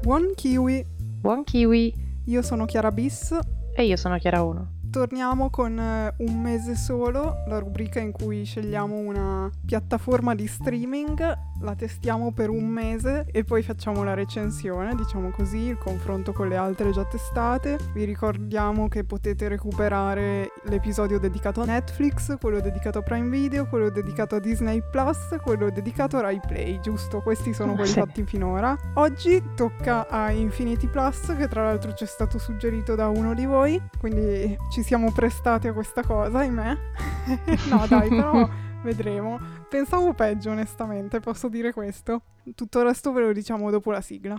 Buon kiwi! Buon kiwi! Io sono Chiara Bis. E io sono Chiara 1. Torniamo con un mese solo, la rubrica in cui scegliamo una piattaforma di streaming, la testiamo per un mese e poi facciamo la recensione, diciamo così, il confronto con le altre già testate. Vi ricordiamo che potete recuperare l'episodio dedicato a Netflix, quello dedicato a Prime Video, quello dedicato a Disney Plus, quello dedicato a Rai Play, giusto? Questi sono quelli fatti finora. Oggi tocca a Infinity Plus, che tra l'altro ci è stato suggerito da uno di voi, quindi ci siamo prestati a questa cosa, ahimè. No dai, però vedremo. Pensavo peggio, onestamente, posso dire questo. Tutto il resto ve lo diciamo dopo la sigla.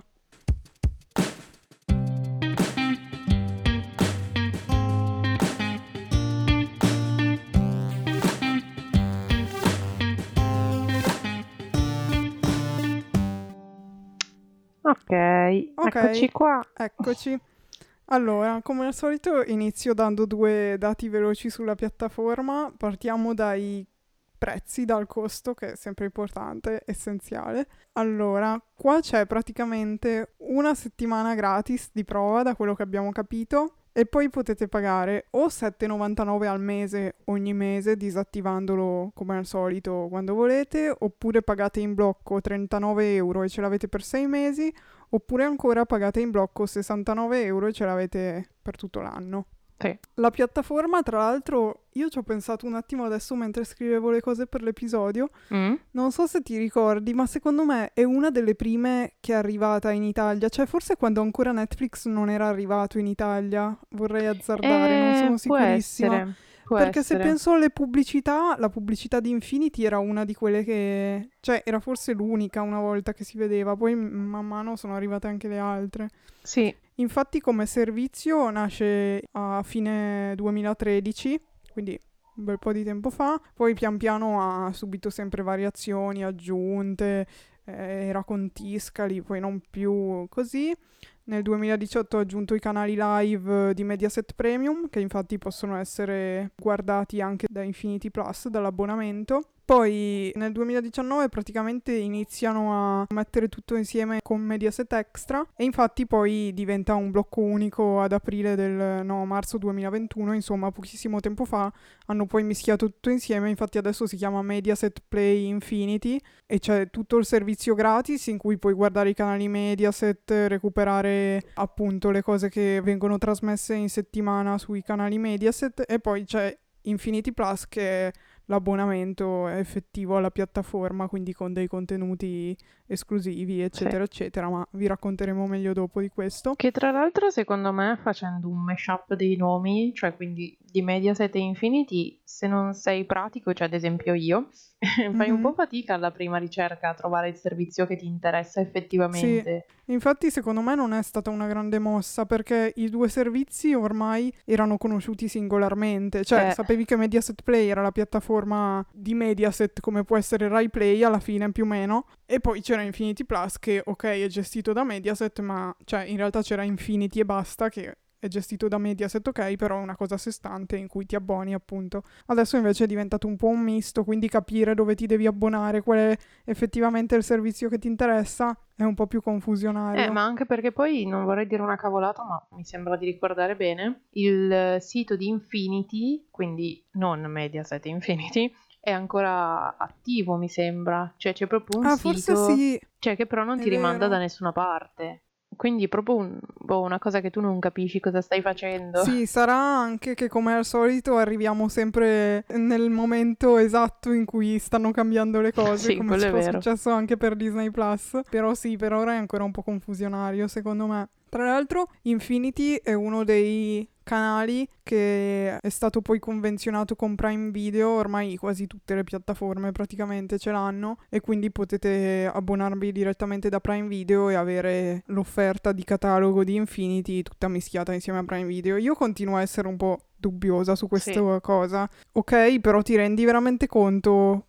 Ok, eccoci qua. Eccoci. Allora, come al solito inizio dando due dati veloci sulla piattaforma. Partiamo dai prezzi, dal costo, che è sempre importante, essenziale. Allora, qua c'è praticamente una settimana gratis di prova, da quello che abbiamo capito, e poi potete pagare o 7,99 al mese ogni mese, disattivandolo come al solito quando volete, oppure pagate in blocco 39 euro e ce l'avete per 6 mesi, oppure ancora pagate in blocco 69 euro e ce l'avete per tutto l'anno. Sì. La piattaforma, tra l'altro, io ci ho pensato un attimo adesso mentre scrivevo le cose per l'episodio. Non so se ti ricordi, ma secondo me è una delle prime che è arrivata in Italia. Cioè, forse quando ancora Netflix non era arrivato in Italia, vorrei azzardare, non sono sicurissima. Perché se penso alle pubblicità, la pubblicità di Infinity era una di quelle che... Cioè, era forse l'unica una volta che si vedeva, poi man mano sono arrivate anche le altre. Sì. Infatti come servizio nasce a fine 2013, quindi un bel po' di tempo fa, poi pian piano ha subito sempre variazioni, aggiunte, era con Tiscali, poi non più così. Nel 2018 ha aggiunto i canali live di Mediaset Premium, che infatti possono essere guardati anche da Infinity Plus, dall'abbonamento. Poi nel 2019 praticamente iniziano a mettere tutto insieme con Mediaset Extra e infatti poi diventa un blocco unico ad aprile marzo 2021, insomma pochissimo tempo fa hanno poi mischiato tutto insieme, infatti adesso si chiama Mediaset Play Infinity e c'è tutto il servizio gratis in cui puoi guardare i canali Mediaset, recuperare appunto le cose che vengono trasmesse in settimana sui canali Mediaset e poi c'è Infinity Plus che è l'abbonamento effettivo alla piattaforma, quindi con dei contenuti esclusivi, eccetera, eccetera, ma vi racconteremo meglio dopo di questo. Che tra l'altro, secondo me, facendo un mashup dei nomi, cioè quindi di Mediaset e Infinity, se non sei pratico, cioè ad esempio io, fai un po' fatica alla prima ricerca a trovare il servizio che ti interessa effettivamente. Sì, infatti secondo me non è stata una grande mossa, perché i due servizi ormai erano conosciuti singolarmente, cioè sapevi che Mediaset Play era la piattaforma di Mediaset come può essere Rai Play alla fine più o meno, e poi c'era Infinity Plus che ok è gestito da Mediaset, ma cioè in realtà c'era Infinity e basta che è gestito da Mediaset, ok, però è una cosa a sé stante in cui ti abboni appunto. Adesso invece è diventato un po' un misto, quindi capire dove ti devi abbonare, qual è effettivamente il servizio che ti interessa è un po' più confusionario. Ma anche perché poi, non vorrei dire una cavolata, ma mi sembra di ricordare bene, il sito di Infinity, quindi non Mediaset Infinity, è ancora attivo, mi sembra. Cioè c'è proprio un sito, forse sì, cioè che però non ti rimanda da nessuna parte. Quindi è proprio una cosa che tu non capisci cosa stai facendo. Sì, sarà anche che come al solito arriviamo sempre nel momento esatto in cui stanno cambiando le cose, Sì, come ci quello è è vero. successo anche per Disney Plus. Però sì, per ora è ancora un po' confusionario, secondo me. Tra l'altro, Infinity è uno dei canali che è stato poi convenzionato con Prime Video, ormai quasi tutte le piattaforme praticamente ce l'hanno e quindi potete abbonarvi direttamente da Prime Video e avere l'offerta di catalogo di Infinity tutta mischiata insieme a Prime Video. Io continuo a essere un po' dubbiosa su questa cosa. Ok, però ti rendi veramente conto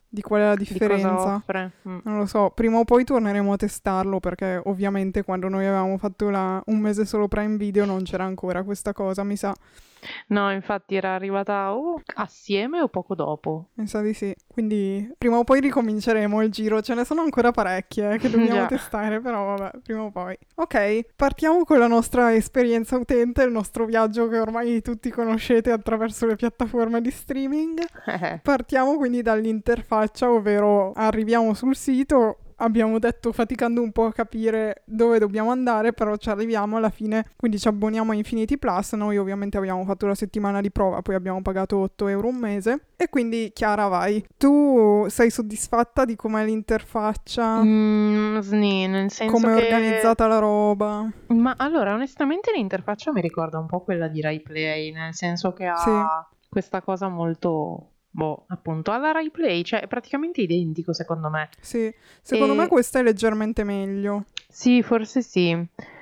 di qual è la Di cosa differenza. offre. Non lo so, prima o poi torneremo a testarlo perché ovviamente quando noi avevamo fatto un mese solo Prime Video non c'era ancora questa cosa, mi sa. No, infatti era arrivata o assieme o poco dopo. Mi sa di sì. Quindi prima o poi ricominceremo il giro. Ce ne sono ancora parecchie che dobbiamo Già. testare, però vabbè, prima o poi. Ok, partiamo con la nostra esperienza utente, il nostro viaggio che ormai tutti conoscete attraverso le piattaforme di streaming. Partiamo quindi dall'interfaccia, ovvero arriviamo sul sito. Abbiamo detto faticando un po' a capire dove dobbiamo andare, però ci arriviamo alla fine, quindi ci abboniamo a Infinity Plus. Noi ovviamente abbiamo fatto la settimana di prova, poi abbiamo pagato 8 euro un mese. E quindi Chiara, vai. Tu sei soddisfatta di com'è l'interfaccia? Sni, nel senso Come è che... organizzata la roba? Ma allora, onestamente l'interfaccia mi ricorda un po' quella di RaiPlay, nel senso che Sì, ha questa cosa molto, appunto, alla RaiPlay, cioè è praticamente identico secondo me. sì. Secondo me E questa è leggermente meglio. sì, forse sì,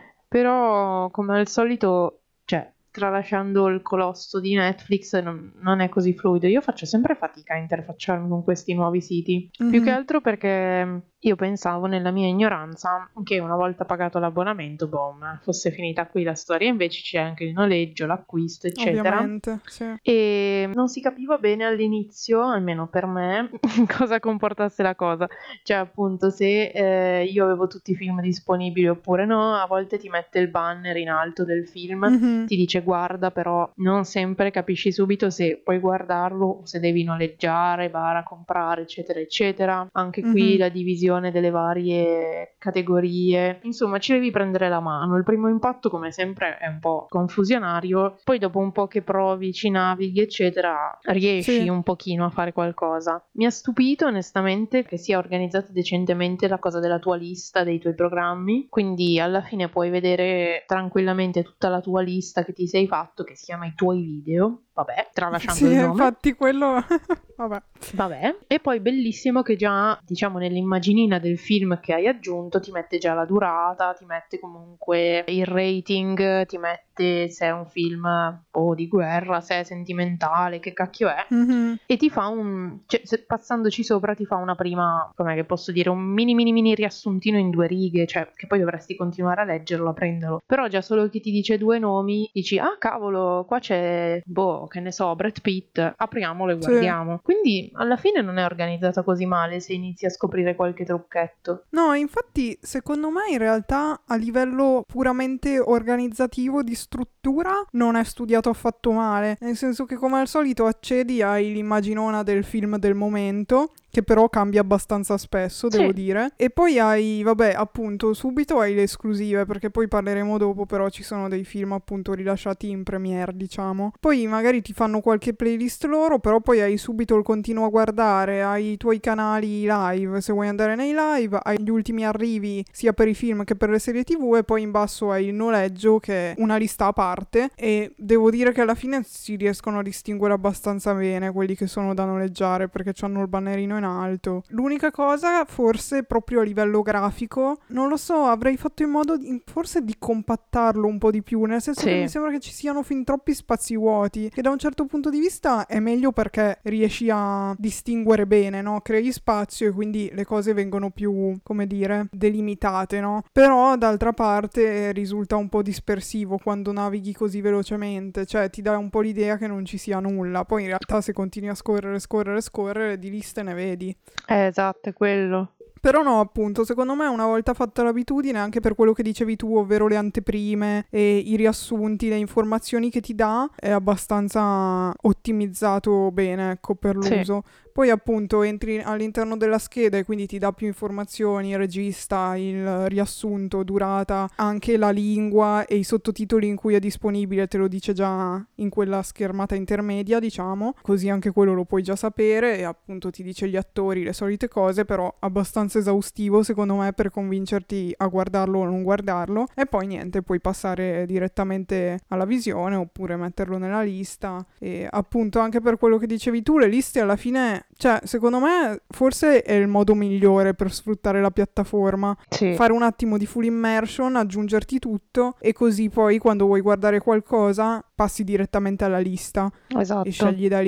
però come al solito, cioè, tralasciando il colosso di Netflix, non è così fluido. Io faccio sempre fatica a interfacciarmi con questi nuovi siti, più che Mhm. altro perché io pensavo nella mia ignoranza che una volta pagato l'abbonamento, boom, fosse finita qui la storia, invece c'è anche il noleggio, l'acquisto, eccetera. Ovviamente, sì. E non si capiva bene all'inizio, almeno per me, cosa comportasse la cosa. Cioè, appunto, se io avevo tutti i film disponibili oppure no, a volte ti mette il banner in alto del film, Mhm. ti dice guarda, però non sempre capisci subito se puoi guardarlo o se devi noleggiare, comprare, eccetera, eccetera. Anche qui Mhm. la divisione delle varie categorie. Insomma, ci devi prendere la mano. Il primo impatto, come sempre, è un po' confusionario. Poi dopo un po' che provi, ci navighi, eccetera, riesci Sì. un pochino a fare qualcosa. Mi ha stupito onestamente che sia organizzata decentemente la cosa della tua lista dei tuoi programmi, quindi alla fine puoi vedere tranquillamente tutta la tua lista che ti sei fatto, che si chiama i tuoi video, vabbè, tralasciando Sì, il nome. infatti quello... Vabbè. Vabbè, e poi bellissimo che già, diciamo, nell'immaginina del film che hai aggiunto ti mette già la durata, ti mette comunque il rating, ti mette se è un film di guerra, se è sentimentale, che cacchio è, Mhm. e ti fa cioè, passandoci sopra ti fa una prima, com'è che posso dire, un mini riassuntino in 2 righe, cioè che poi dovresti continuare a leggerlo, a prenderlo. Però già solo che ti dice 2 nomi, dici, ah cavolo, qua c'è, che ne so, Brad Pitt, apriamolo e Sì. guardiamo. Quindi alla fine non è organizzata così male se inizi a scoprire qualche trucchetto. No, infatti, secondo me in realtà a livello puramente organizzativo di struttura non è studiato affatto male, nel senso che come al solito accedi hai l'immaginona del film del momento, che però cambia abbastanza spesso, devo Sì, dire, e poi hai, vabbè, appunto, subito hai le esclusive, perché poi parleremo dopo, però ci sono dei film appunto rilasciati in premiere, diciamo. Poi magari ti fanno qualche playlist loro, però poi hai subito il continuo a guardare, hai i tuoi canali live, se vuoi andare nei live, hai gli ultimi arrivi sia per i film che per le serie TV, e poi in basso hai il noleggio che è una lista a parte, e devo dire che alla fine si riescono a distinguere abbastanza bene quelli che sono da noleggiare, perché hanno il bannerino in alto. L'unica cosa, forse proprio a livello grafico, non lo so, avrei fatto in modo forse di compattarlo un po' di più, nel senso che mi sì, sembra che ci siano fin troppi spazi vuoti, che da un certo punto di vista è meglio perché riesci a distinguere bene, no? Crei spazio e quindi le cose vengono più, come dire, delimitate, no? Però d'altra parte risulta un po' dispersivo quando navighi così velocemente, cioè ti dà un po' l'idea che non ci sia nulla, poi in realtà se continui a scorrere di liste ne vedi. esatto, è quello. Però no, appunto, secondo me una volta fatta l'abitudine, anche per quello che dicevi tu, ovvero le anteprime e i riassunti, le informazioni che ti dà, è abbastanza ottimizzato bene, ecco, per Sì, l'uso. Poi appunto entri all'interno della scheda e quindi ti dà più informazioni, il regista, il riassunto, durata, anche la lingua e i sottotitoli in cui è disponibile, te lo dice già in quella schermata intermedia, diciamo, così anche quello lo puoi già sapere, e appunto ti dice gli attori, le solite cose, però abbastanza esaustivo secondo me per convincerti a guardarlo o non guardarlo, e poi niente, puoi passare direttamente alla visione oppure metterlo nella lista. E appunto anche per quello che dicevi tu, le liste alla fine, cioè, secondo me forse è il modo migliore per sfruttare la piattaforma. sì, Fare un attimo di full immersion, aggiungerti tutto, e così poi quando vuoi guardare qualcosa passi direttamente alla lista e esatto. scegli da lì.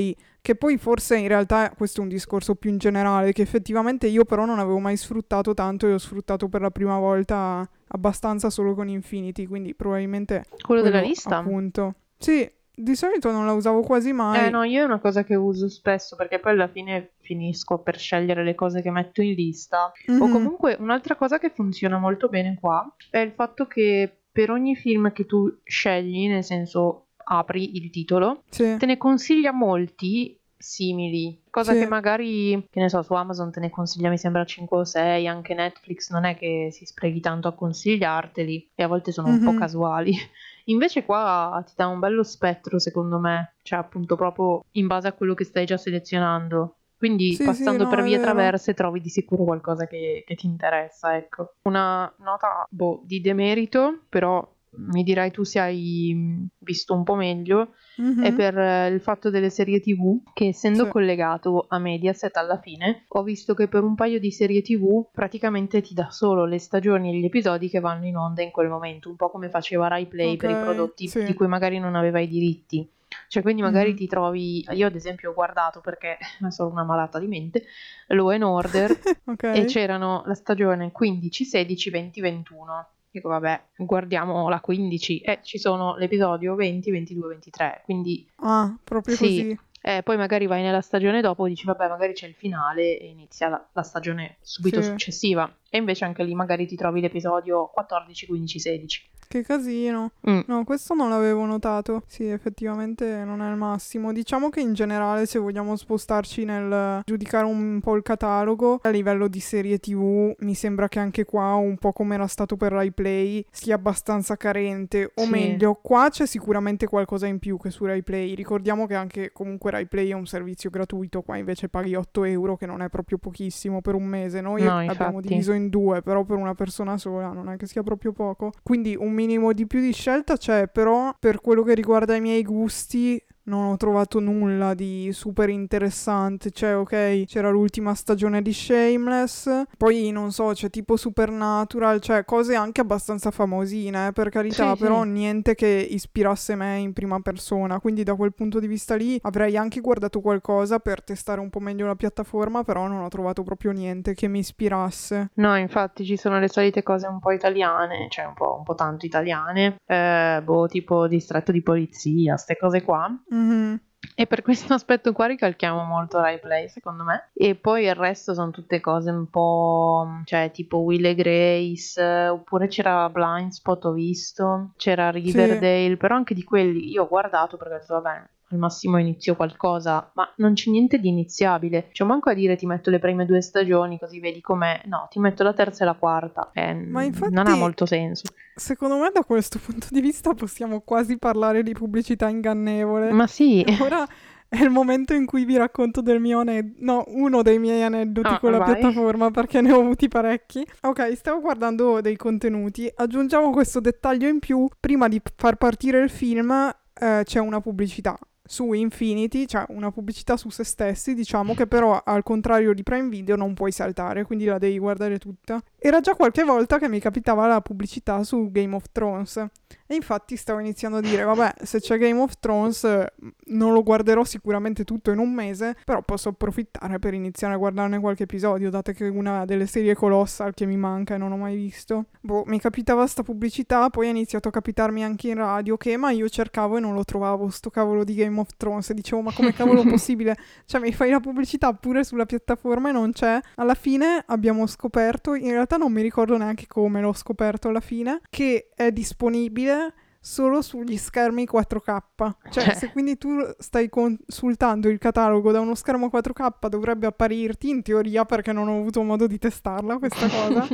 Che poi forse in realtà questo è un discorso più in generale, che effettivamente io però non avevo mai sfruttato tanto e ho sfruttato per la prima volta abbastanza solo con Infinity, quindi probabilmente Quello della quello lista? appunto. Sì, di solito non la usavo quasi mai. No, io è una cosa che uso spesso perché poi alla fine finisco per scegliere le cose che metto in lista. O Mhm, comunque un'altra cosa che funziona molto bene qua è il fatto che per ogni film che tu scegli, nel senso apri il titolo, sì, te ne consiglia molti simili, cosa che sì. magari, che ne so, su Amazon te ne consiglia mi sembra 5 o 6, anche Netflix non è che si sprechi tanto a consigliarteli e a volte sono un po' Mhm. casuali. Invece qua ti dà un bello spettro, secondo me, cioè appunto proprio in base a quello che stai già selezionando. Quindi Sì, sì, passando no, per è vie vero. traverse trovi di sicuro qualcosa che ti interessa, ecco. Una nota, boh, di demerito, però mi dirai tu se hai visto un po' meglio, è Mhm, per il fatto delle serie TV, che essendo sì, collegato a Mediaset alla fine, ho visto che per un paio di serie TV praticamente ti dà solo le stagioni e gli episodi che vanno in onda in quel momento, un po' come faceva Rai Play per i ok, prodotti di sì. cui magari non aveva i diritti. Cioè, quindi magari Mhm. ti trovi, io ad esempio ho guardato perché sono una malata di mente, Law and Order e Ok. c'erano la stagione 15, 16, 20, 21. Dico, vabbè, guardiamo la 15 e ci sono l'episodio 20, 22, 23. Quindi Ah, proprio sì, così. poi magari vai nella stagione dopo e dici, vabbè, magari c'è il finale e inizia la stagione subito Sì. successiva. E invece anche lì magari ti trovi l'episodio 14, 15, 16. Che casino. Mm, No, questo non l'avevo notato. Sì, effettivamente non è il massimo. Diciamo che in generale, se vogliamo spostarci nel giudicare un po' il catalogo, a livello di serie TV, mi sembra che anche qua, un po' come era stato per Rai Play, sia abbastanza carente. O sì, meglio, qua c'è sicuramente qualcosa in più che su Rai Play. Ricordiamo che anche comunque Rai Play è un servizio gratuito, qua invece paghi 8 euro, che non è proprio pochissimo per un mese. Noi no, abbiamo infatti. diviso in due, però per una persona sola non è che sia proprio poco. Quindi un minimo di più di scelta c'è, però per quello che riguarda i miei gusti non ho trovato nulla di super interessante. Cioè, ok, c'era l'ultima stagione di Shameless, poi non so, c'è tipo Supernatural, cioè cose anche abbastanza famosine, per carità, Sì, però sì. niente che ispirasse me in prima persona. Quindi da quel punto di vista lì avrei anche guardato qualcosa per testare un po' meglio la piattaforma, però non ho trovato proprio niente che mi ispirasse. No, infatti ci sono le solite cose un po' italiane, cioè un po' tanto italiane, boh, tipo distretto di polizia, ste cose qua. Mhm. E per questo aspetto qua ricalchiamo molto Rai Play, secondo me. E poi il resto sono tutte cose un po', cioè tipo Will e Grace, oppure c'era Blindspot, ho visto, c'era Sì. Riverdale, però anche di quelli io ho guardato perché ho detto, vabbè, al massimo inizio qualcosa, ma non c'è niente di iniziabile. Cioè, manco a dire ti metto le prime 2 stagioni così vedi com'è. No, ti metto la terza e la quarta. Ma Non ha infatti, molto senso. secondo me da questo punto di vista possiamo quasi parlare di pubblicità ingannevole. Ma sì, Ora è il momento in cui vi racconto del mio no, uno dei miei aneddoti ah, con la vai. piattaforma perché ne ho avuti parecchi. Ok, stavo guardando dei contenuti, aggiungiamo questo dettaglio in più, prima di far partire il film c'è una pubblicità su Infinity, cioè una pubblicità su se stessi, diciamo, che però al contrario di Prime Video non puoi saltare, quindi la devi guardare tutta. Era già qualche volta che mi capitava la pubblicità su Game of Thrones e infatti stavo iniziando a dire, vabbè, se c'è Game of Thrones non lo guarderò sicuramente tutto in un mese, però posso approfittare per iniziare a guardarne qualche episodio, dato che è una delle serie colossal che mi manca e non ho mai visto. Boh, mi capitava sta pubblicità, poi ha iniziato a capitarmi anche in radio che ma io cercavo e non lo trovavo, sto cavolo di Game of Thrones, e dicevo ma come cavolo è possibile? Cioè mi fai la pubblicità pure sulla piattaforma e non c'è. Alla fine abbiamo scoperto, in realtà non mi ricordo neanche come l'ho scoperto alla fine, che è disponibile solo sugli schermi 4K. Cioè, Cioè, se quindi tu stai consultando il catalogo da uno schermo 4K dovrebbe apparirti in teoria, perché non ho avuto modo di testarla questa cosa,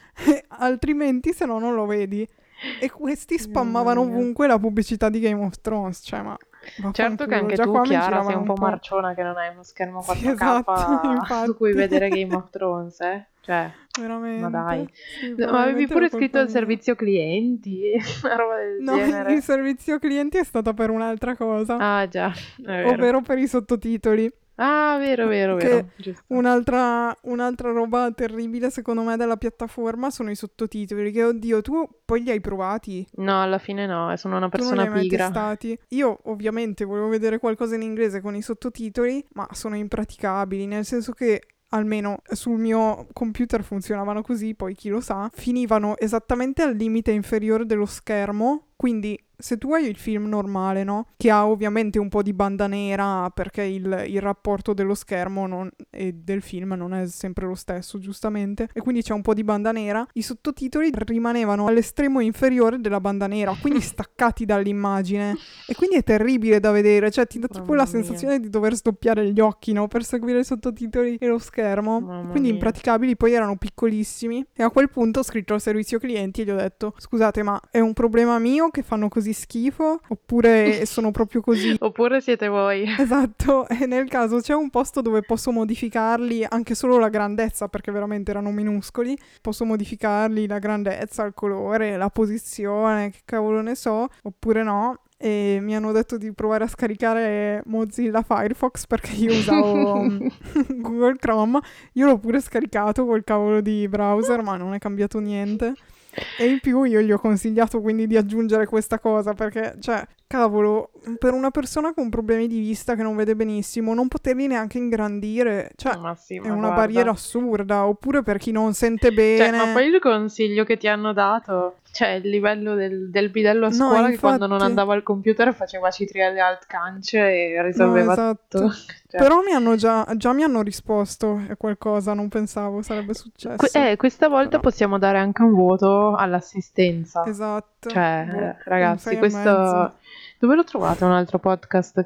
altrimenti se no non lo vedi. E questi mamma spammavano mia. ovunque la pubblicità di Game of Thrones, cioè ma Certo che vaffanculo, anche già tu, qua mi Chiara, sei giravano un un po' po'. marciona che non hai uno schermo Sì, 4K esatto, su cui infatti, vedere Game of Thrones, eh? Cioè, ma dai. veramente, sì, Ma avevi probabilmente pure era scritto colpa il mia. servizio clienti, una roba del No, il genere. servizio clienti è stata per un'altra cosa, Ah, già, è vero. ovvero per i sottotitoli. Ah, vero, vero, Che vero, giusto. un'altra roba terribile secondo me della piattaforma sono i sottotitoli, che oddio, tu poi li hai provati? No, alla fine no, sono una Tu non li persona hai mai pigra. testati? Io ovviamente volevo vedere qualcosa in inglese con i sottotitoli, ma sono impraticabili, nel senso che almeno sul mio computer funzionavano così, poi chi lo sa, finivano esattamente al limite inferiore dello schermo, quindi se tu hai il film normale, no? Che ha ovviamente un po' di banda nera perché il rapporto dello schermo e del film non è sempre lo stesso, giustamente, e quindi c'è un po' di banda nera, i sottotitoli rimanevano all'estremo inferiore della banda nera, quindi staccati dall'immagine. E quindi è terribile da vedere, cioè ti dà tipo la Mamma mia, sensazione di dover sdoppiare gli occhi, no? Per seguire i sottotitoli e lo schermo. mamma Quindi mia. impraticabili, poi erano piccolissimi. E a quel punto ho scritto al servizio clienti e gli ho detto: scusate, ma è un problema mio che fanno così schifo? Oppure sono proprio così? Oppure siete voi. Esatto, e nel caso c'è un posto dove posso modificarli anche solo la grandezza, perché veramente erano minuscoli. Posso modificarli la grandezza, il colore, la posizione, che cavolo ne so, oppure no. E mi hanno detto di provare a scaricare Mozilla Firefox perché io usavo Google Chrome. Io l'ho pure scaricato col cavolo di browser, ma non è cambiato niente. E in più io gli ho consigliato quindi di aggiungere questa cosa perché, cioè, cavolo, per una persona con problemi di vista che non vede benissimo, non poterli neanche ingrandire, cioè, Ma sì, è ma una barriera guarda. assurda. Oppure per chi non sente Cioè, ma bene. poi il consiglio che ti hanno dato, cioè il livello del bidello a No, scuola che quando non infatti. andava al computer faceva Citrielle Alt Cance e No, risolveva tutto. esatto. Cioè, Però mi hanno già mi hanno risposto a qualcosa, non pensavo sarebbe successo. questa volta Però, possiamo dare anche un voto all'assistenza. esatto. Boh, Cioè, un ragazzi, 6,5. questo... Dove lo trovate un altro podcast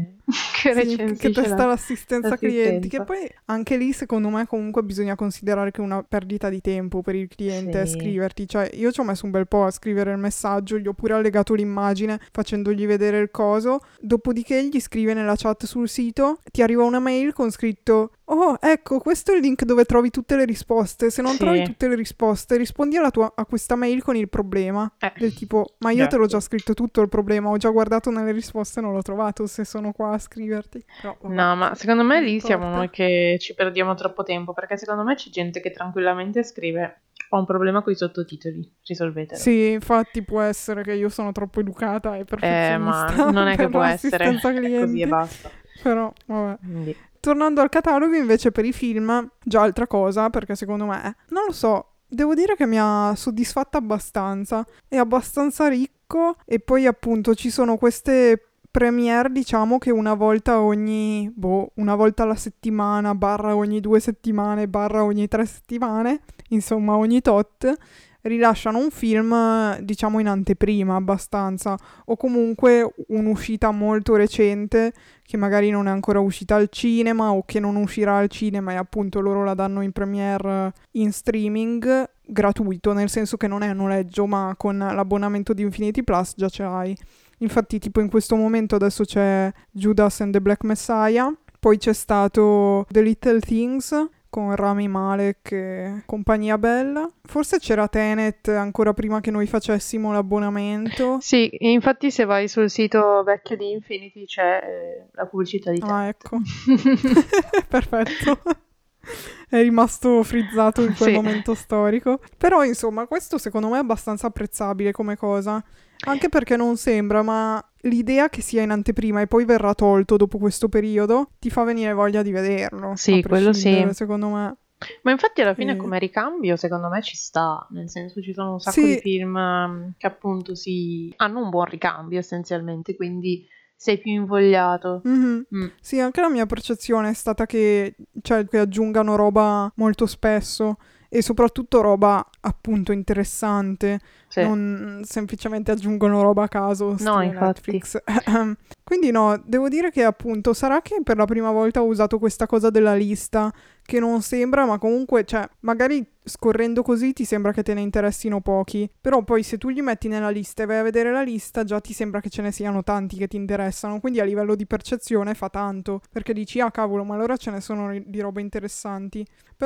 che Sì, che recensisce testa l'assistenza clienti, che l'assistenza? poi anche lì secondo me comunque bisogna considerare che è una perdita di tempo per il cliente è Sì. scriverti, cioè io ci ho messo un bel po' a scrivere il messaggio, gli ho pure allegato l'immagine facendogli vedere il coso, dopodiché gli scrive nella chat sul sito, ti arriva una mail con scritto: oh, ecco, questo è il link dove trovi tutte le risposte, se non trovi Sì. tutte le risposte rispondi a questa mail con il problema. Del tipo, ma io te l'ho già Grazie. scritto tutto il problema, ho già guardato nelle risposte e non l'ho trovato se sono qua a scriverti. Però vabbè, No, ma secondo me non lì siamo noi importa. che ci perdiamo troppo tempo, perché secondo me c'è gente che tranquillamente scrive: ho un problema con i sottotitoli, risolvetelo. Sì, infatti può essere che io sono troppo educata e Ma perfezionista non è che per può essere, l'assistenza è così e clienti, basta. però vabbè. Quindi, Tornando al catalogo invece per i film, già altra cosa, perché secondo me, non lo so, devo dire che mi ha soddisfatta abbastanza, è abbastanza ricco e poi appunto ci sono queste premiere, diciamo che una volta alla settimana, barra ogni 2 settimane, barra ogni 3 settimane, insomma ogni tot, rilasciano un film, diciamo in anteprima abbastanza, o comunque un'uscita molto recente che magari non è ancora uscita al cinema o che non uscirà al cinema e appunto loro la danno in premiere in streaming gratuito, nel senso che non è a noleggio, ma con l'abbonamento di Infinity Plus già ce l'hai. Infatti tipo in questo momento adesso c'è Judas and the Black Messiah, poi c'è stato The Little Things con Rami Malek e compagnia bella. Forse c'era Tenet ancora prima che noi facessimo l'abbonamento. sì, infatti se vai sul sito vecchio di Infinity c'è la pubblicità di Ah, Tenet. ecco. Perfetto. È rimasto frizzato in quel Sì. momento storico. Però, insomma, questo secondo me è abbastanza apprezzabile come cosa. Anche perché non sembra, ma l'idea che sia in anteprima e poi verrà tolto dopo questo periodo ti fa venire voglia di vederlo, a Sì, quello sì. prescindere, secondo me. Ma infatti alla fine E... come ricambio secondo me ci sta, nel senso ci sono un sacco di Sì, film che appunto hanno un buon ricambio essenzialmente, quindi sei più invogliato. mhm. Mm, Sì, anche la mia percezione è stata che, cioè, che aggiungano roba molto spesso e soprattutto roba appunto interessante, sì. non semplicemente aggiungono roba a caso No, stile infatti. Netflix. Quindi no, devo dire che appunto sarà che per la prima volta ho usato questa cosa della lista che non sembra, ma comunque, cioè, magari scorrendo così ti sembra che te ne interessino pochi, però poi se tu li metti nella lista e vai a vedere la lista già ti sembra che ce ne siano tanti che ti interessano, quindi a livello di percezione fa tanto, perché dici ah cavolo, ma allora ce ne sono di robe interessanti. Però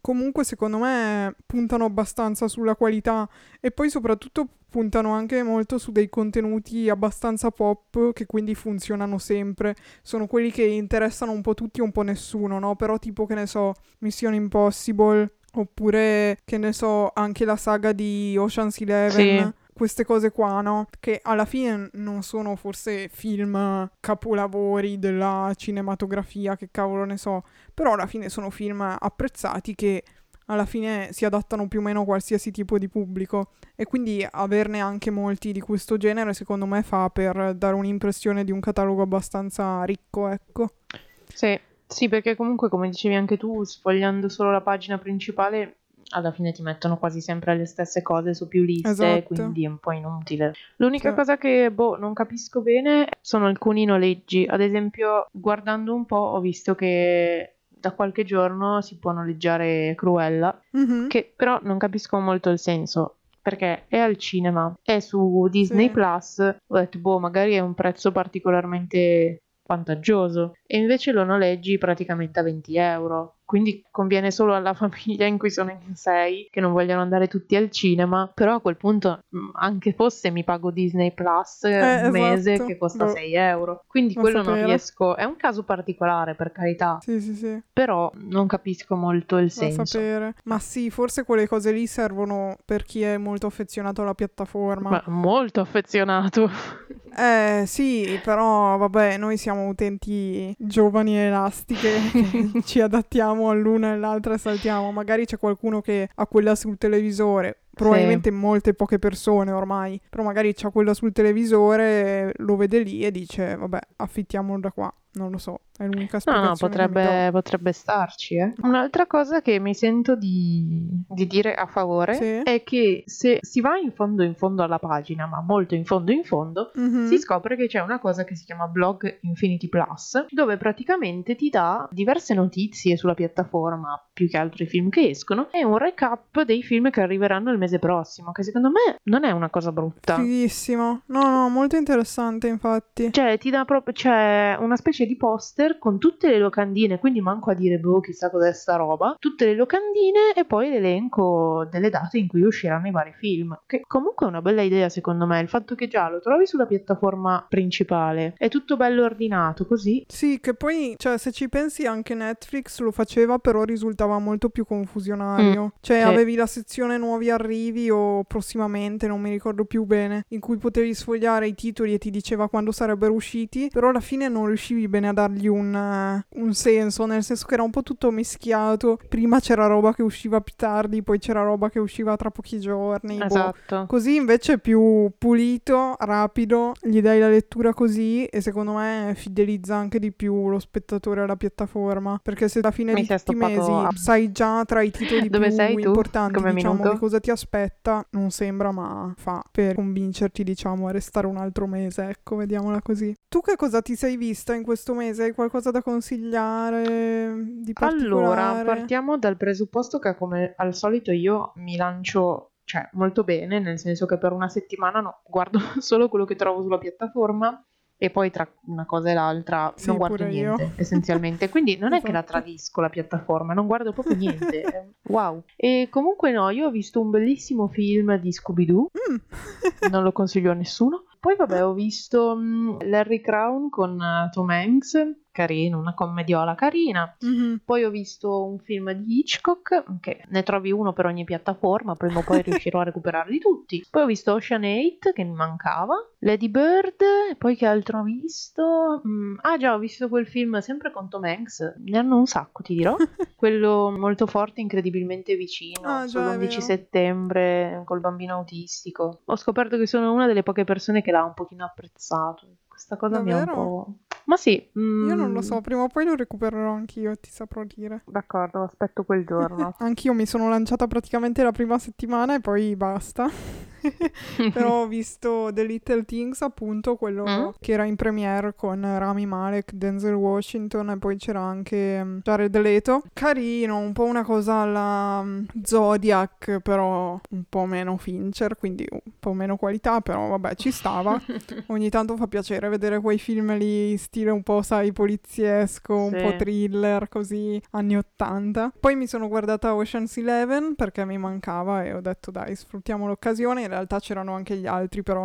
comunque secondo me puntano abbastanza sulla qualità e poi soprattutto puntano anche molto su dei contenuti abbastanza pop che quindi funzionano sempre. Sono quelli che interessano un po' tutti e un po' nessuno, no? Però tipo, che ne so, Mission Impossible, oppure, che ne so, anche la saga di Ocean's Sì, Eleven. Queste cose qua, no? Che alla fine non sono forse film capolavori della cinematografia, che cavolo ne so, però alla fine sono film apprezzati che alla fine si adattano più o meno a qualsiasi tipo di pubblico e quindi averne anche molti di questo genere secondo me fa per dare un'impressione di un catalogo abbastanza ricco, ecco. sì, sì, perché comunque, come dicevi anche tu, sfogliando solo la pagina principale, alla fine ti mettono quasi sempre le stesse cose su più liste, Esatto. quindi è un po' inutile. L'unica Cioè, cosa che, boh, non capisco bene sono alcuni noleggi. Ad esempio, guardando un po', ho visto che da qualche giorno si può noleggiare Cruella, mhm, che però non capisco molto il senso. Perché è al cinema, è su Disney sì. Plus, ho detto, boh, magari è un prezzo particolarmente vantaggioso e invece lo noleggi praticamente a 20 euro. Quindi conviene solo alla famiglia in cui sono in sei, che non vogliono andare tutti al cinema, però a quel punto anche fosse mi pago Disney Plus un mese Esatto. che costa Boh, 6 euro. Quindi va a quello non sapere. riesco, è un caso particolare per carità, Sì, sì, sì. però non capisco molto il Va a senso. sapere. Ma sì, forse quelle cose lì servono per chi è molto affezionato alla piattaforma. Ma molto affezionato. Sì, però vabbè, noi siamo utenti giovani e elastiche che ci adattiamo all'una e all'altra e saltiamo. Magari c'è qualcuno che ha quella sul televisore. Sì. Probabilmente molte poche persone ormai, però magari c'ha quella sul televisore, lo vede lì e dice, vabbè, affittiamolo da qua. Non lo so, è l'unica No, no, spiegazione che mi do. potrebbe starci, eh. Un'altra cosa che mi sento di dire a favore Sì? è che se si va in fondo alla pagina, ma molto in fondo, si Mhm. scopre che c'è una cosa che si chiama Blog Infinity Plus, dove praticamente ti dà diverse notizie sulla piattaforma, più che altro i film che escono, e un recap dei film che arriveranno il mese prossimo, che secondo me non è una cosa brutta. Fighissimo. No, no, molto interessante infatti. Cioè, ti dà proprio, c'è una specie di poster con tutte le locandine, quindi manco a dire, boh, chissà cos'è sta roba. Tutte le locandine e poi l'elenco delle date in cui usciranno i vari film. Che comunque è una bella idea, secondo me. Il fatto che già lo trovi sulla piattaforma principale, è tutto bello ordinato, così. Sì, che poi, cioè, se ci pensi anche Netflix lo faceva, però risultava molto più Mm, confusionario. Cioè, sì, avevi la sezione nuovi arrivi o prossimamente, non mi ricordo più bene, in cui potevi sfogliare i titoli e ti diceva quando sarebbero usciti, però alla fine non riuscivi bene a dargli un senso, nel senso che era un po' tutto mischiato. Prima c'era roba che usciva più tardi, poi c'era roba che usciva tra pochi giorni, boh. esatto. Così invece è più pulito, rapido, gli dai la lettura così e secondo me fidelizza anche di più lo spettatore alla piattaforma. Perché se alla fine Mi di si è tutti i stoppato mesi sai già tra i titoli Dove più sei tu importanti, come diciamo, che minuto? cosa ti aspetta, non sembra, ma fa per convincerti, diciamo, a restare un altro mese. Ecco, vediamola così. Tu che cosa ti sei vista in questo mese? Hai qualcosa da consigliare di Allora, particolare? partiamo dal presupposto che come al solito io mi lancio, cioè, molto bene, nel senso che per una settimana no, guardo solo quello che trovo sulla piattaforma e poi tra una cosa e l'altra non Sì, guardo pure io. niente, essenzialmente. Quindi non è che la Esatto. tradisco la piattaforma, non guardo proprio niente. Wow. E comunque no, io ho visto un bellissimo film di Scooby-Doo, Mm. non lo consiglio a nessuno. Poi vabbè, ho visto Larry Crown con Tom Hanks, carino, una commediola carina. Mhm. Poi ho visto un film di Hitchcock, che ne trovi uno per ogni piattaforma, prima o poi riuscirò a recuperarli tutti. Poi ho visto Ocean 8, che mi mancava, Lady Bird, e poi che altro ho visto? Ah già, ho visto quel film sempre con Tom Hanks, ne hanno un sacco, ti dirò. Quello molto forte, incredibilmente vicino, Ah, già, è sull'11 vero. settembre, col bambino autistico. Ho scoperto che sono una delle poche persone che l'ha un pochino apprezzato. Questa cosa mi ha un Davvero? po'... Ma sì, Io non lo so, prima o poi lo recupererò anch'io, ti saprò dire. d'accordo, aspetto quel giorno. Anch'io mi sono lanciata praticamente la prima settimana e poi basta. Però ho visto The Little Things, appunto, quello Mm? che era in premiere con Rami Malek, Denzel Washington e poi c'era anche Jared Leto. Carino, un po' una cosa alla Zodiac, però un po' meno Fincher, quindi un po' meno qualità, però vabbè, ci stava. Ogni tanto fa piacere vedere quei film lì, stile un po', sai, poliziesco, un po' Sì. thriller, così, anni 80. Poi mi sono guardata Ocean's Eleven perché mi mancava e ho detto dai, sfruttiamo l'occasione. In realtà c'erano anche gli altri, però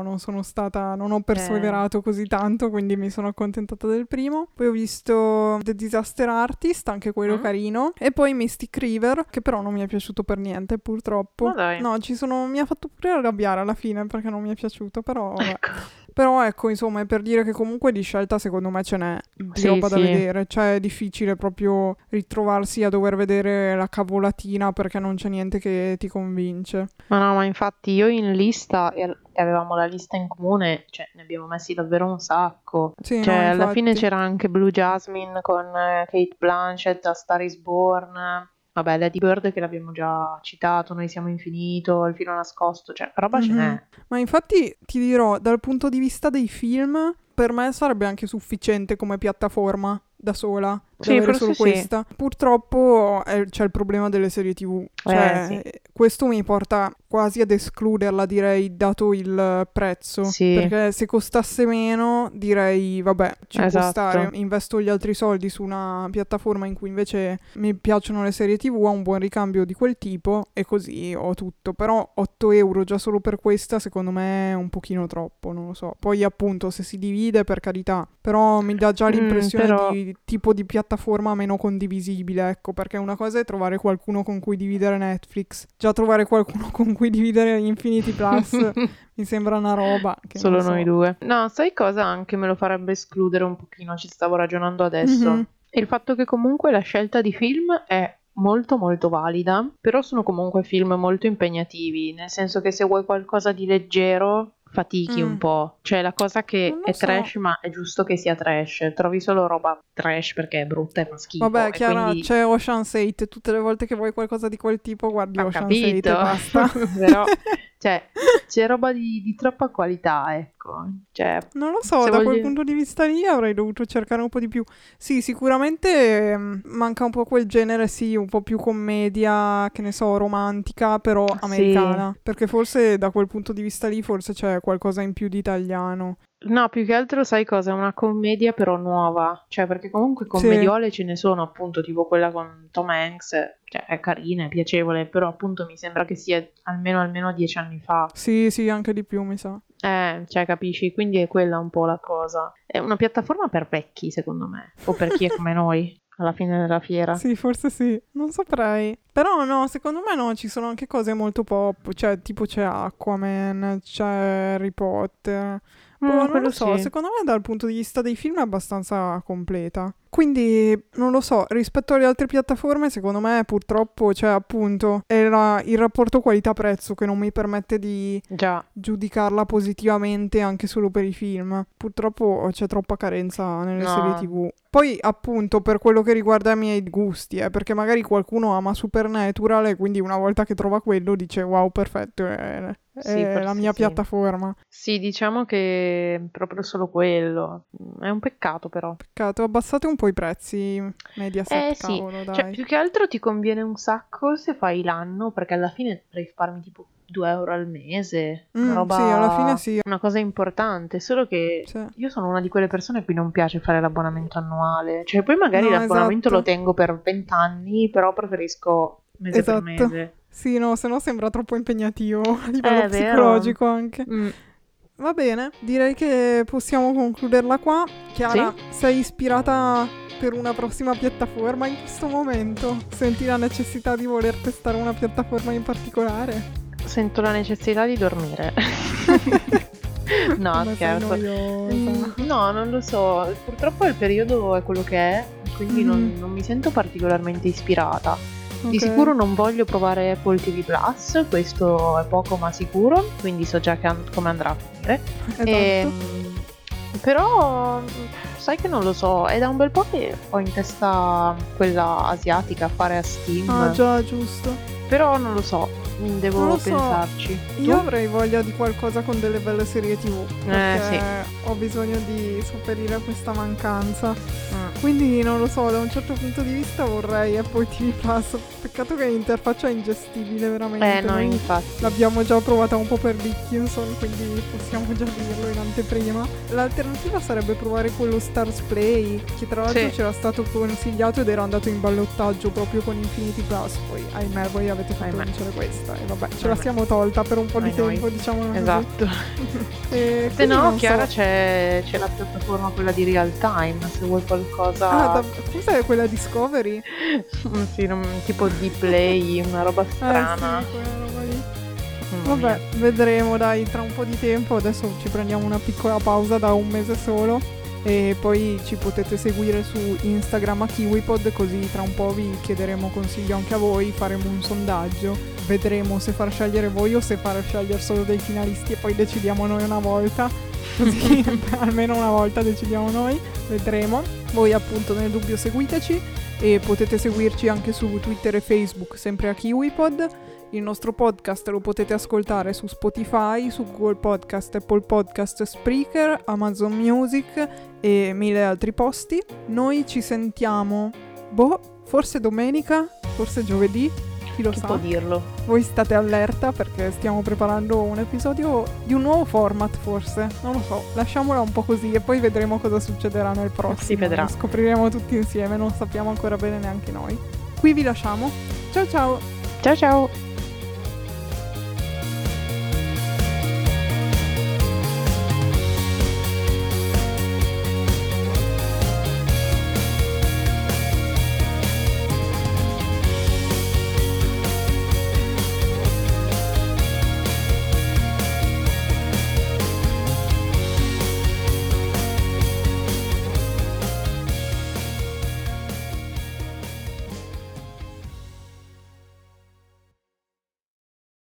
non ho perseverato così tanto, quindi mi sono accontentata del primo. Poi ho visto The Disaster Artist, anche quello Mm? carino. E poi Mystic River, che però non mi è piaciuto per niente, purtroppo. Ma dai. No, mi ha fatto pure arrabbiare alla fine perché non mi è piaciuto, però vabbè. Ecco. Però ecco, insomma, è per dire che comunque di scelta secondo me ce n'è di Sì, roba da sì. vedere. Cioè è difficile proprio ritrovarsi a dover vedere la cavolatina perché non c'è niente che ti convince. Ma no, ma infatti io in lista, e avevamo la lista in comune, cioè ne abbiamo messi davvero un sacco. Sì, Cioè, no, alla fine infatti. c'era anche Blue Jasmine con Kate Blanchett a Star is Born. Vabbè, Lady Bird che l'abbiamo già citato, Noi siamo infinito, Il filo nascosto, cioè roba ce Mhm. n'è. Ma infatti ti dirò, dal punto di vista dei film, per me sarebbe anche sufficiente come piattaforma da sola, da Sì, avere forse solo sì. questa. Purtroppo c'è il problema delle serie TV, cioè Sì. questo mi porta quasi ad escluderla, direi, dato il prezzo, Sì, perché se costasse meno direi vabbè, ci può stare, esatto. investo gli altri soldi su una piattaforma in cui invece mi piacciono le serie TV, ho un buon ricambio di quel tipo e così ho tutto, però 8 euro già solo per questa secondo me è un pochino troppo, non lo so. Poi appunto se si divide per carità, però mi dà già l'impressione Però di tipo di piattaforma meno condivisibile, ecco, perché una cosa è trovare qualcuno con cui dividere Netflix, già trovare qualcuno con cui dividere Infinity Plus mi sembra una roba che non solo noi so. due. No, sai cosa anche me lo farebbe escludere un pochino, ci stavo ragionando Mhm. adesso. Il fatto che comunque la scelta di film è molto molto valida, però sono comunque film molto impegnativi, nel senso che se vuoi qualcosa di leggero fatichi un Mm, po'. Cioè la cosa che non lo è so. trash, ma è giusto che sia trash. Trovi solo roba trash perché è brutta e fa schifo Vabbè, e Chiara, quindi c'è Ocean's 8, tutte le volte che vuoi qualcosa di quel tipo guardi ho Ocean's 8 e capito, basta. però cioè c'è roba di troppa qualità, ecco. Cioè, Non lo so, se da quel voglio... punto di vista lì avrei dovuto cercare un po' di più. Sì, sicuramente manca un po' quel genere, sì, un po' più commedia, che ne so, romantica, però Sì. americana. Perché forse da quel punto di vista lì forse c'è qualcosa in più di italiano. No, più che altro sai cosa? È una commedia però nuova, cioè perché comunque Sì, commediole ce ne sono, appunto, tipo quella con Tom Hanks, cioè è carina, è piacevole, però appunto mi sembra che sia almeno 10 anni fa. sì, sì, anche di più, mi sa. Cioè capisci? Quindi è quella un po' la cosa. È una piattaforma per vecchi, secondo me, o per chi è come noi, alla fine della fiera. Sì, forse sì, non saprei. Però no, secondo me no, ci sono anche cose molto pop, cioè tipo c'è Aquaman, c'è Harry Potter. Boh, non lo Quello so, sì. secondo me dal punto di vista dei film è abbastanza completa. Quindi, non lo so, rispetto alle altre piattaforme, secondo me purtroppo, cioè appunto, è il rapporto qualità-prezzo che non mi permette di Già. giudicarla positivamente anche solo per i film. Purtroppo c'è troppa carenza nelle serie No. TV. Poi, appunto, per quello che riguarda i miei gusti, perché magari qualcuno ama Supernatural e quindi una volta che trova quello dice wow, perfetto, Sì, è la forse mia sì. piattaforma. Sì, diciamo che è proprio solo quello. È un peccato però. Peccato, abbassate un po' i prezzi, Mediaset, Sì, cavolo, cioè dai. più che altro ti conviene un sacco se fai l'anno, perché alla fine risparmi tipo 2 euro al mese, Sì, alla fine sì. una cosa importante, solo che Sì. io sono una di quelle persone a cui non piace fare l'abbonamento annuale, cioè poi magari No, l'abbonamento lo esatto. tengo per 20 anni, però preferisco mese per Esatto. mese. Sì, no, se no sembra troppo impegnativo a livello È vero? psicologico anche. Mm, Va bene, direi che possiamo concluderla qua. sì? Chiara, sei ispirata per una prossima piattaforma in questo momento? Senti la necessità di voler testare una piattaforma in particolare? Sento la necessità di dormire. No, Come sei scherzo. noiosa. No, non lo so. Purtroppo il periodo è quello che è, quindi Mhm, non mi sento particolarmente ispirata. Di ok, sicuro non voglio provare Apple TV Plus, questo è poco ma sicuro, quindi so già come andrà a finire. esatto. Però sai che non lo so, è da un bel po' che ho in testa quella asiatica, fare a Ah, Steam, già, giusto. però non lo so. Non Devo lo so, pensarci. io Tu? avrei voglia di qualcosa con delle belle serie TV, perché Sì. ho bisogno di sopperire a questa mancanza. Mm. Quindi non lo so, da un certo punto di vista vorrei Apple TV Plus. Peccato che l'interfaccia è ingestibile veramente. No, Noi infatti. l'abbiamo già provata un po' per Dickinson, quindi possiamo già dirlo in anteprima. L'alternativa sarebbe provare quello Stars Play, che tra l'altro Sì. c'era stato consigliato ed era andato in ballottaggio proprio con Infinity Plus. Poi, ahimè, voi avete fatto Ahimè. vincere questa. E vabbè, ce la Ahimè. siamo tolta per un po' di Ai noi. tempo, diciamo così. Esatto. E Se quindi no, non Chiara, so. c'è la piattaforma quella di real time, se vuoi qualcosa. Ah, cos'è quella Discovery? Sì, tipo di play, una roba strana. Sì, quella roba lì. Mamma Vabbè, mia. vedremo dai, tra un po' di tempo. Adesso ci prendiamo una piccola pausa da un mese solo e poi ci potete seguire su Instagram a KiwiPod, così tra un po' vi chiederemo consiglio anche a voi, faremo un sondaggio, vedremo se far scegliere voi o se far scegliere solo dei finalisti e poi decidiamo noi una volta, così almeno una volta decidiamo noi, vedremo. Voi appunto nel dubbio seguiteci e potete seguirci anche su Twitter e Facebook, sempre a KiwiPod. Il nostro podcast lo potete ascoltare su Spotify, su Google Podcast, Apple Podcast, Spreaker, Amazon Music e 1000 altri posti. Noi ci sentiamo, forse domenica, forse giovedì, chi lo Chi sa. può dirlo? Voi state allerta perché stiamo preparando un episodio di un nuovo format forse, non lo so, lasciamola un po' così e poi vedremo cosa succederà nel prossimo. Si vedrà. Lo scopriremo tutti insieme, non sappiamo ancora bene neanche noi. Qui vi lasciamo, ciao ciao! Ciao ciao!